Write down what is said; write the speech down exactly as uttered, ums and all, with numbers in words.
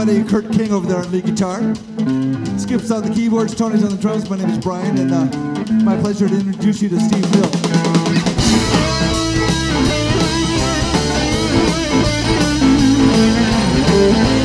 buddy Kurt King over there on lead guitar. Skip's on the keyboards, Tony's on the drums. My name is Brian, and uh, my pleasure to introduce you to Steve Hill. Thank you.